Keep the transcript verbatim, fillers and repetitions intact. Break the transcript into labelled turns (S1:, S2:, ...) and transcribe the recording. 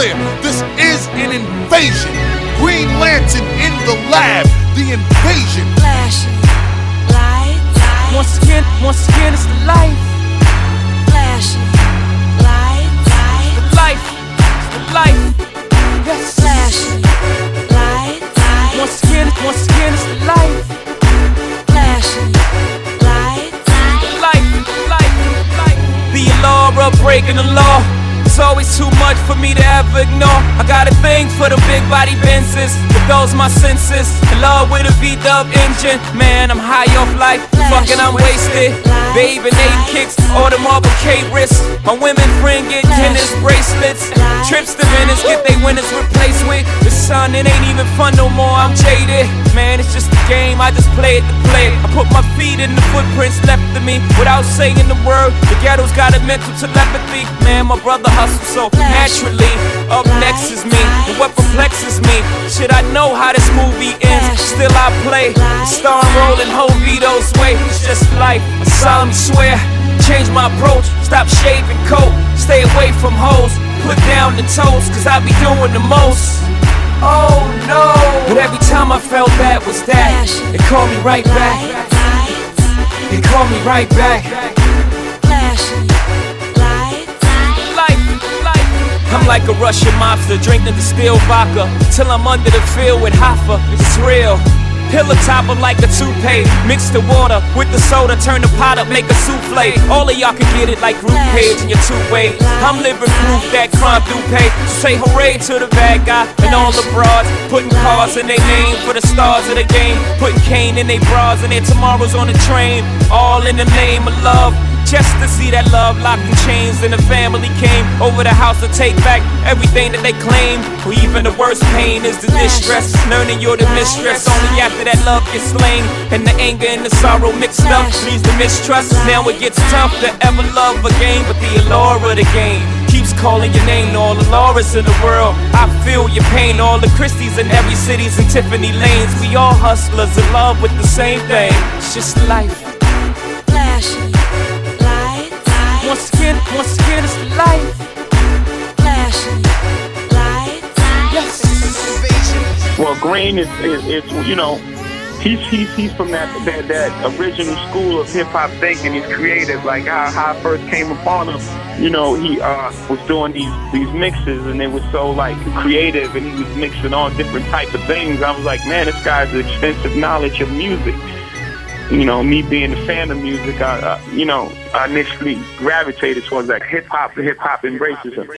S1: clear. This is an invasion. Green Lantern in the lab. The invasion.
S2: Flashing lights.
S3: Once again, once again, it's the life.
S2: Flashing lights.
S3: The life. It's the life. Yes.
S2: Flashing lights.
S3: Once again, once again, it's the life.
S2: Flashing lights.
S3: Life, life, life. The law of breaking the law. It's always too much for me to ever ignore. I got a thing for the big body Benzes. It dulls my senses. In love with a V-dub engine. Man, I'm high off life. Fucking, I'm wasted. Babe and eight kicks. All the Marble K wrists. My women friend get tennis bracelets. Trips to Venice get they winners replaced with. The sun, it ain't even fun no more. I'm jaded. Man, it's just a game. I just play it to play it. I put my feet in the footprints left of me without saying the word. The ghetto's got a mental telepathy. Man, my brother hustle so naturally. Up next is me, and what perplexes me, shit, I know how this movie ends. Still I play, the star rolling home Vito's way. It's just life, I solemnly swear. Change my approach, stop shaving coat, stay away from hoes, put down the toes, cause I be doing the most. Oh no, but every time I felt that was that, it called me right back. It called me right back. I'm like a Russian mobster, drinking distilled vodka till I'm under the field with Hoffa. It's real. Pillow topper like a toupee. Mix the water with the soda, turn the pot up, make a souffle. All of y'all can get it like group page in your two ways. I'm living proof that crime do pay. Say hooray to the bad guy and all the broads, putting cars in their name for the stars of the game, putting cane in their bras and their tomorrows on the train, all in the name of love. Just to see that love locked in chains, and the family came over the house to take back everything that they claim. Or even the worst pain is the distress, learning you're the mistress only after that love gets slain, and the anger and the sorrow mixed up leads to mistrust. Now it gets tough to ever love again, but the allure of the game keeps calling your name. All the Lauras in the world, I feel your pain. All the Christies in every city's and Tiffany lanes. We all hustlers in love with the same thing. It's just life.
S2: Flashing lights.
S3: Once again, once again, it's life.
S2: Flashing lights.
S3: Yes.
S4: Well, Green is, is, is you know, he's he's he's from that that, that original school of hip hop thinking. He's creative. Like how, how I first came upon him, you know, he uh, was doing these these mixes, and they were so like creative, and he was mixing all different type of things. I was like, man, this guy's an extensive knowledge of music. You know, me being a fan of music, I, uh, you know, I initially gravitated towards that hip hop. The hip hop embraces him.